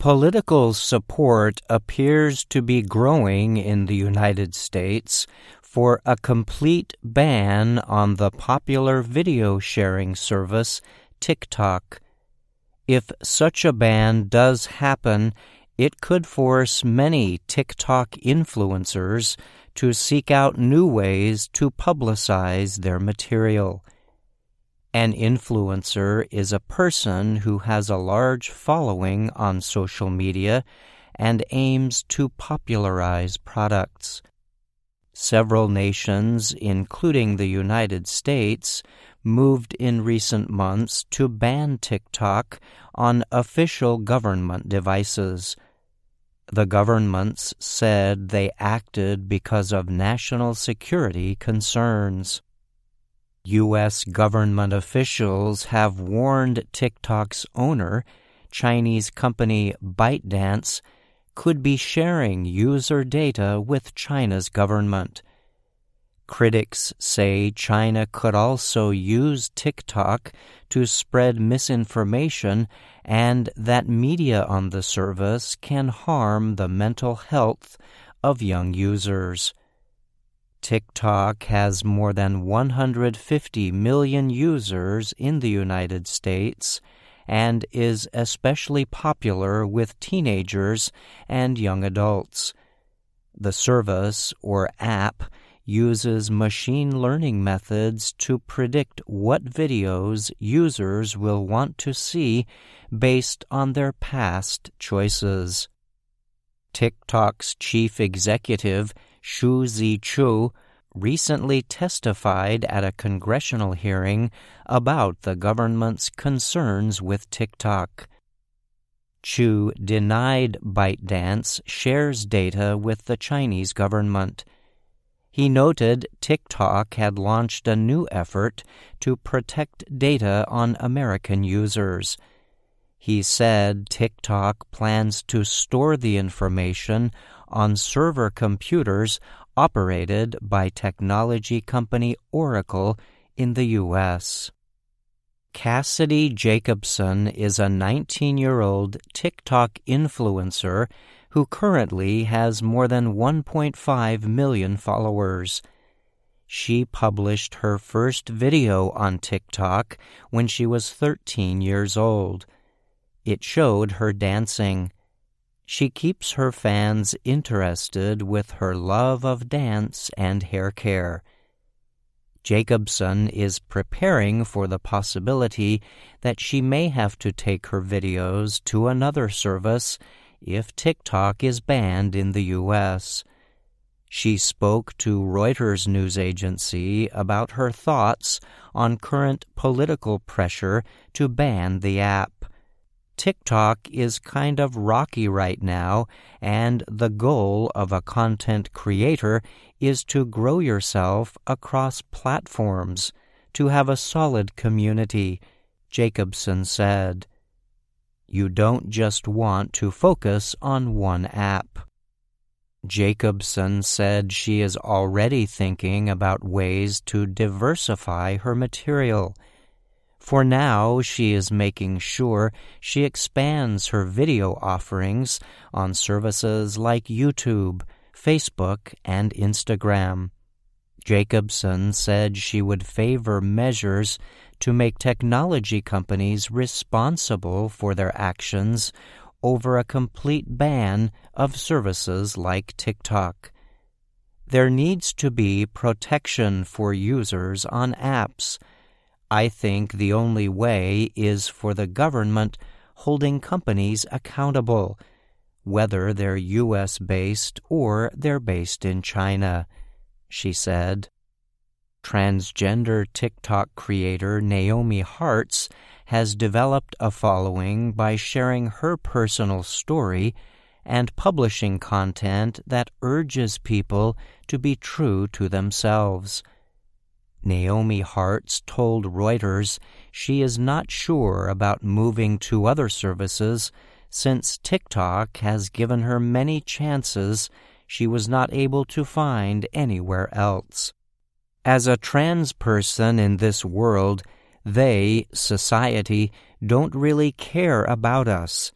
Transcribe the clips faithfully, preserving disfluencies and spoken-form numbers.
Political support appears to be growing in the United States for a complete ban on the popular video sharing service TikTok. If such a ban does happen, it could force many TikTok influencers to seek out new ways to publicize their material. An influencer is a person who has a large following on social media and aims to popularize products. Several nations, including the United States, moved in recent months to ban TikTok on official government devices. The governments said they acted because of national security concerns. U S government officials have warned TikTok's owner, Chinese company ByteDance, could be sharing user data with China's government. Critics say China could also use TikTok to spread misinformation and that media on the service can harm the mental health of young users. TikTok has more than one hundred fifty million users in the United States and is especially popular with teenagers and young adults. The service, or app, uses machine learning methods to predict what videos users will want to see based on their past choices. TikTok's chief executive, Shu Zichu, recently testified at a congressional hearing about the government's concerns with TikTok. Chu denied ByteDance shares data with the Chinese government. He noted TikTok had launched a new effort to protect data on American users. He said TikTok plans to store the information on server computers operated by technology company Oracle in the U S Cassidy Jacobson is a nineteen-year-old TikTok influencer who currently has more than one point five million followers. She published her first video on TikTok when she was thirteen years old. It showed her dancing. She keeps her fans interested with her love of dance and hair care. Jacobson is preparing for the possibility that she may have to take her videos to another service if TikTok is banned in the U S She spoke to Reuters news agency about her thoughts on current political pressure to ban the app. TikTok is kind of rocky right now, and the goal of a content creator is to grow yourself across platforms, to have a solid community, Jacobson said. You don't just want to focus on one app. Jacobson said she is already thinking about ways to diversify her material. For now, she is making sure she expands her video offerings on services like YouTube, Facebook, and Instagram. Jacobson said she would favor measures to make technology companies responsible for their actions over a complete ban of services like TikTok. There needs to be protection for users on apps. I think the only way is for the government holding companies accountable, whether they're U S-based or they're based in China, she said. Transgender TikTok creator Naomi Hartz has developed a following by sharing her personal story and publishing content that urges people to be true to themselves. Naomi Hartz told Reuters she is not sure about moving to other services since TikTok has given her many chances she was not able to find anywhere else. As a trans person in this world, they, society, don't really care about us,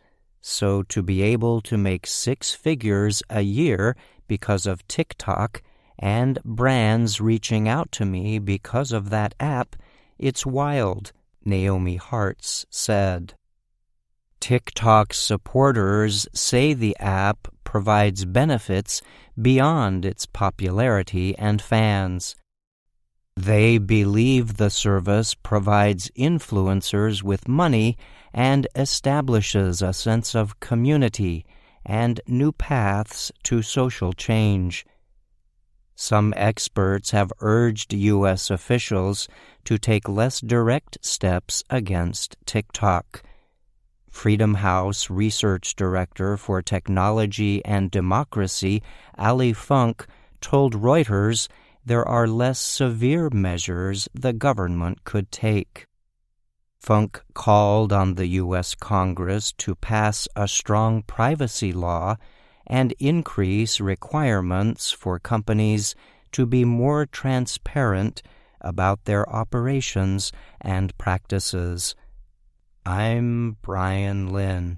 So to be able to make six figures a year because of TikTok and brands reaching out to me because of that app, it's wild, Naomi Hartz said. TikTok's supporters say the app provides benefits beyond its popularity and fans. They believe the service provides influencers with money and establishes a sense of community and new paths to social change. Some experts have urged U S officials to take less direct steps against TikTok. Freedom House Research Director for Technology and Democracy, Ali Funk, told Reuters there are less severe measures the government could take. Funk called on the U S Congress to pass a strong privacy law and increase requirements for companies to be more transparent about their operations and practices. I'm Brian Lynn.